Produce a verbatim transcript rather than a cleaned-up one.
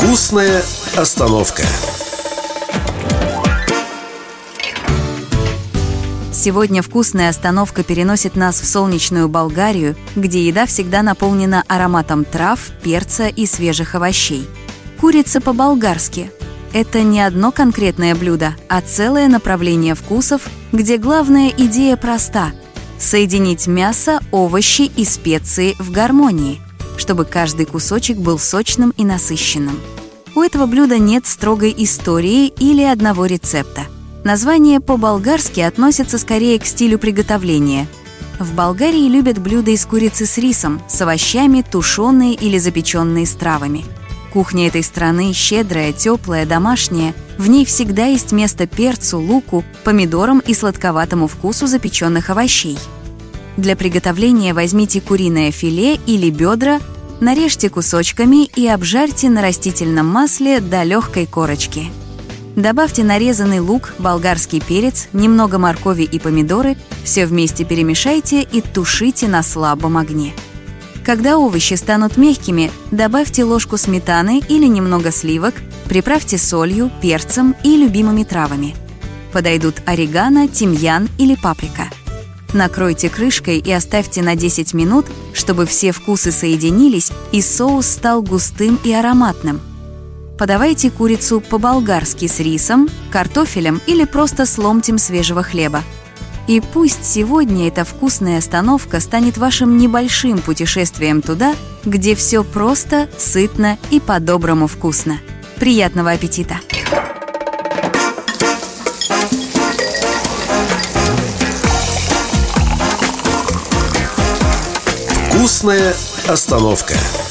Вкусная остановка. Сегодня вкусная остановка переносит нас в солнечную Болгарию, где еда всегда наполнена ароматом трав, перца и свежих овощей. Курица по-болгарски – это не одно конкретное блюдо, а целое направление вкусов, где главная идея проста – соединить мясо, овощи и специи в гармонии, чтобы каждый кусочек был сочным и насыщенным. У этого блюда нет строгой истории или одного рецепта. Название по-болгарски относится скорее к стилю приготовления. В Болгарии любят блюда из курицы с рисом, с овощами, тушеные или запеченные с травами. Кухня этой страны щедрая, теплая, домашняя. В ней всегда есть место перцу, луку, помидорам и сладковатому вкусу запеченных овощей. Для приготовления возьмите куриное филе или бедра, нарежьте кусочками и обжарьте на растительном масле до легкой корочки. Добавьте нарезанный лук, болгарский перец, немного моркови и помидоры, все вместе перемешайте и тушите на слабом огне. Когда овощи станут мягкими, добавьте ложку сметаны или немного сливок, приправьте солью, перцем и любимыми травами. Подойдут орегано, тимьян или паприка. Накройте крышкой и оставьте на десять минут, чтобы все вкусы соединились и соус стал густым и ароматным. Подавайте курицу по-болгарски с рисом, картофелем или просто с ломтем свежего хлеба. И пусть сегодня эта вкусная остановка станет вашим небольшим путешествием туда, где все просто, сытно и по-доброму вкусно. Приятного аппетита! Вкусная остановка.